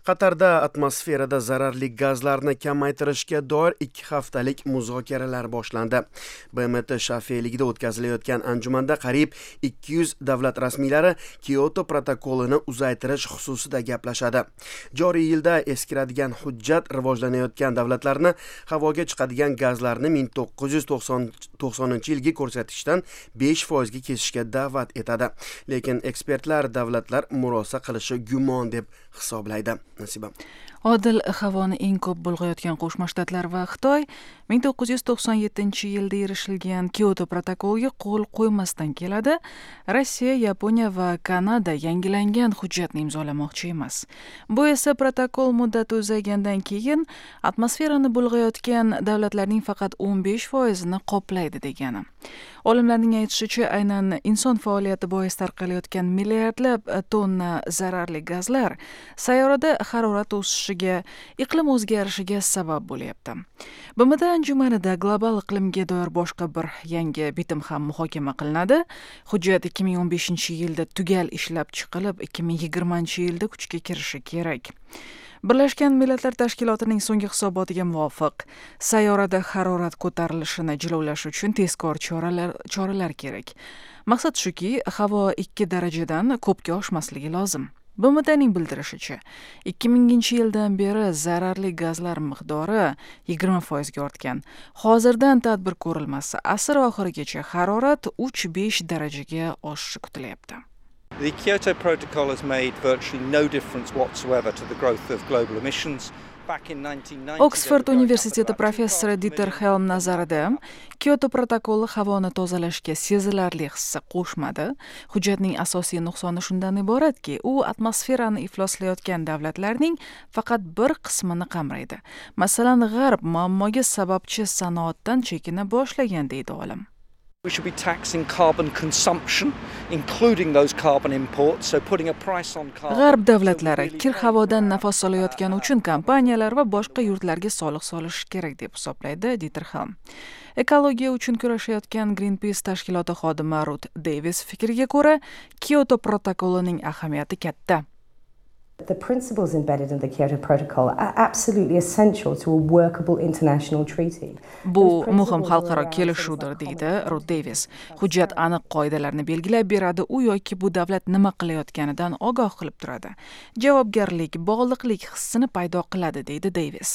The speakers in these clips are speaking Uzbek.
Qatarda atmosferada zararli gazlarni kamaytirishga doir 2 haftalik muzokaralar boshlandi. BMT shafiyligida o'tkazilayotgan anjumanda qariyb 200 davlat rasmiylari Kyoto protokolini uzaytirish xususida gaplashadi. Joriy yilda eskiradigan hujjat rivojlanayotgan davlatlarni havoga chiqadigan gazlarni 1990-yilgi ko'rsatkichdan 5% ga kesishga da'vat etadi. Lekin ekspertlar davlatlar murosa qilishi gumon deb hisoblaydi. Nasiba. Odil havoni eng ko'p bulg'ayotgan Qo'shma Shtatlar va Xitoy 1997-yilda erishilgan Kyoto protokoliga qo'l qo'ymasdan keladi. Rossiya, Yaponiya va Kanada yangilangan hujjatni imzolamoqchi emas. Bu esa protokol muddati uzagandan keyin atmosferani bulg'ayotgan davlatlarning faqat 15%ni qoplaydi degani. Olimlarning aytishicha, aynan inson faoliyati bois tarqalayotgan milliardlab tonna zararli gazlar sayyorada harorat o'sishiga, iqlim o'zgarishiga sabab bo'lyapti. BMT anjumanida global iqlimga doir boshqa bir yangi bitim ham muhokama qilinadi. Hujjat 2015-yilda tugal ishlab chiqilib, 2020-yilda kuchga kirishi kerak. Birlashgan Millatlar Tashkilotining so'nggi hisobotiga muvofiq, sayyorada harorat ko'tarilishini jilovlash uchun tezkor choralar kerak. Maqsad shuki, havo 2 darajadan ko'pga oshmasligi lozim. BMTning bildirishicha, 2000-yildan beri zararli gazlar miqdori 20% ga ortgan. Hozirdan tadbir ko'rilmasa, asr oxirigacha harorat 3-5 darajaga oshishi kutilyapti. The Kyoto Protocol has made virtually no difference whatsoever to the growth of global emissions. Oxford universiteti professori Dieter Helm nazarida, Kyoto protokoli havoni tozalashga sezilarli hissa qo'shmadi. Hujjatning asosiy nuqsoni shundan iboratki, u atmosferani ifloslayotgan davlatlarning faqat bir qismini qamraydi. Masalan, G'arb muammoga sababchi sanoatdan chekina boshlagan, deydi olim. We should be taxing carbon consumption, including those carbon imports, so putting a price on carbon. G'arb davlatlari kir havodan nafas olayotgani uchun kompaniyalar va boshqa yurtlarga soliq solish kerak deb hisoblaydi Dieter Helm. Ekologiya uchun kurashayotgan Greenpeace tashkiloti xodimi Ruth Davis fikriga ko'ra, Kyoto protokolining ahamiyati katta. The principles embedded in the Kyoto Protocol are absolutely essential to a workable international treaty. Bu muhim xalqaro kelishuvdir, deydi Ruth Davis. Hujjat aniq qoidalarni belgilab beradi, u yoki bu davlat nima qilayotganidan ogoh qilib turadi. Javobgarlik, bog'liqlik hissini paydo qiladi, deydi Davis.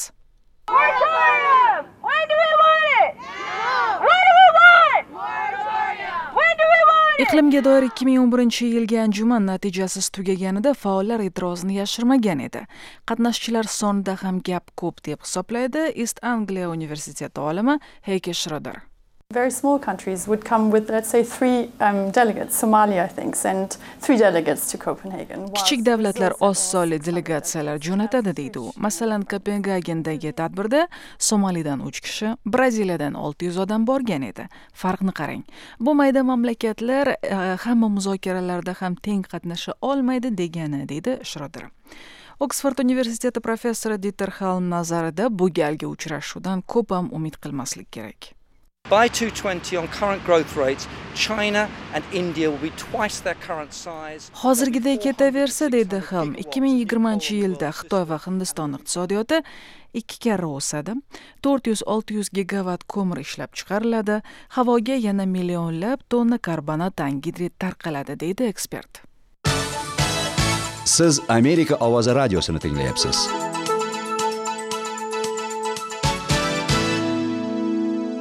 Iqlimga doir 2011-yilgi anjuman natijasiz tugaganida faollar e'tirozini yashirmagan edi. Qatnashchilar sonida ham gap ko'p deb hisoblaydi East Anglia universiteti olimi Heike Schroeder. Very small countries would come with, let's say, 3 delegates, Somalia, I think, sent 3 delegates to Copenhagen. Kichik davlatlar oz sonli delegatsiyalar jo'natadi, deydi u. Masalan, Kopengagendagi tadbirda Somalidan 3 kishi, Braziliyadan 600 odam borgan edi. Farqni qarang. Bu mayda mamlakatlar hamma muzokaralarda ham teng qatnasha olmaydi degani, deydi Schroeder. Oxford universiteti professori Dieter Helm nazarida bu galgi uchrashuvdan ko'p ham umid qilmaslik kerak. By 2020, on current growth rates, China and India will be twice their current size. Hozirgidek ketaversa, deydi Helm, 2020-yilda Xitoy va Hindiston iqtisodiyoti 2 karra o'sadi. 400-600 gigavat ko'mir ishlab chiqariladi. Havoga yana millionlab tonna karbonat angidrid tarqaladi, deydi ekspert. Siz Amerika ovozi radiosini tinglayapsiz.